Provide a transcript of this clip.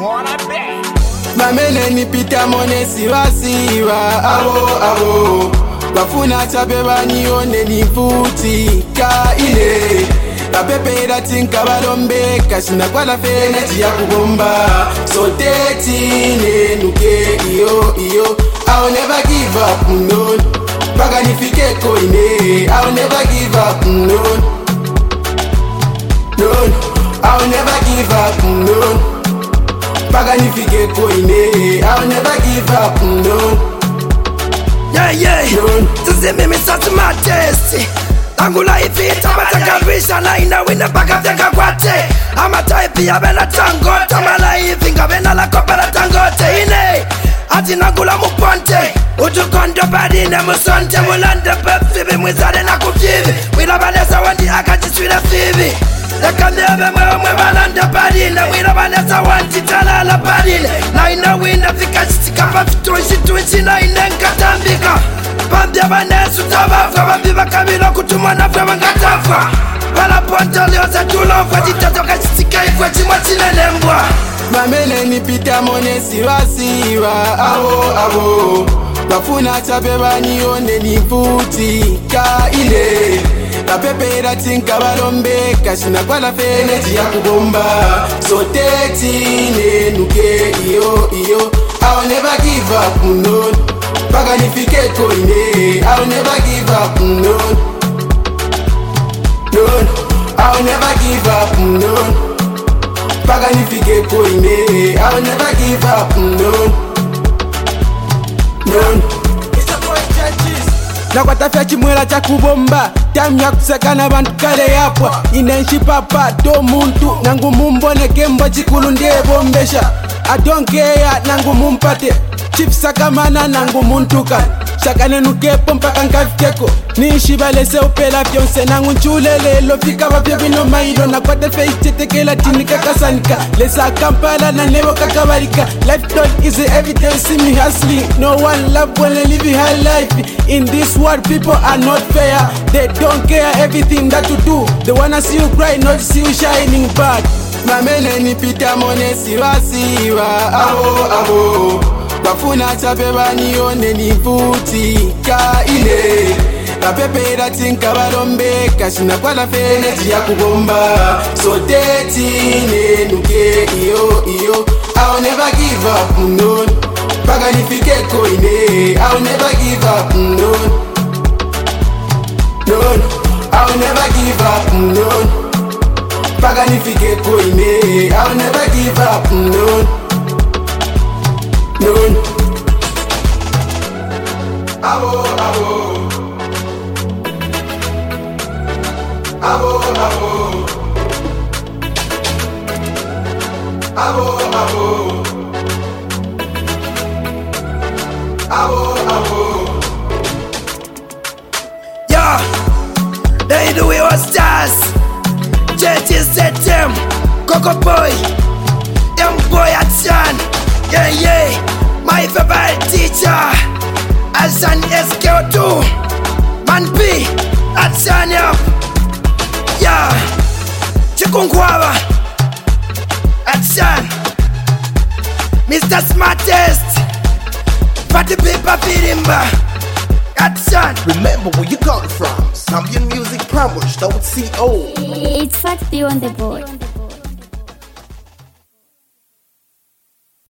Mamene nipita mone siwa abo bafuna chape banione nivutika ile bapepera tinka balombeka sinakwala fene chia kubomba sotetine nuke iyo I'll never give up no Paga nifike koine I'll never give up no I'll never give up no Paga nifike koine I'll never give up no Yeah Tuzime misatu matesti Angula ifita matakarisha na inawina paka vyaka kwate Ama taipi ya bena tangote Mala hivi nga bena la kopera tangote Ine Ati nangula muponte Utukondo badine musonte Mulande pefibi mwizade na kufivi Wila banesa wandi akajiswile fivi Ekandebe mwe balande badine Wila banesa wandi talala badine Na inawina fika chitikapa fitunshi na inenkatambika Pambia banesu tabafwa Bambiba kabilo kutumwa na fwa mangatafwa Bala ponte lioza tulofwa Jitatoka chitika ifwe chimwa chilelembwa Mamene nipita mone siwa abo bafuna chape banione nivutika ile bapepera tinka balombeka sinakwala fene chia kubomba sotetine nuke iyo I'll never give up no Paga nifike koine I'll never give up no I'll never give up no Paga nifike koine I'll never give up no Nakwatafya chimwela cha kubomba Time ya kusekana bantu kale yapwa Inenshi papa do muntu Nangu mumbone kembo chikulu ndiye bombesha I don't care nangu mumpate Chief sakamana nangu muntuka Shakane nukepo mpaka nkafikeko Nishi balese upela fyonse nangu nchulele Lofika wapya vino mailo Na kwa tefe ichetekela tinika kasanika Lesa kampala na nebo kakabarika Life don't easy every day see me hustling No one love when I live high life In this world people are not fair They don't care everything that you do They wanna see you cry not see you shining bad Mamene nipita mone siwa abo bafuna chape banione nivutika ile bapepera tinka balombeka sinakwala fene chia kubomba sotetine nuke iyo I'll never give up no Paga nifike koine I'll never give up no I'll never give up no Paga nifike koine I'll never give up no Abo Yeah, they do it was stars JT set them Coco Boy Young Boy Achan Yeah My favorite teacher Achan SK2 Man P Achan Yeah Chikungwaba Achan Mr. Smartest Party Paper Firimba Achan Remember where you come from. Zambian Music Promotion.co. It's Fat D on the board.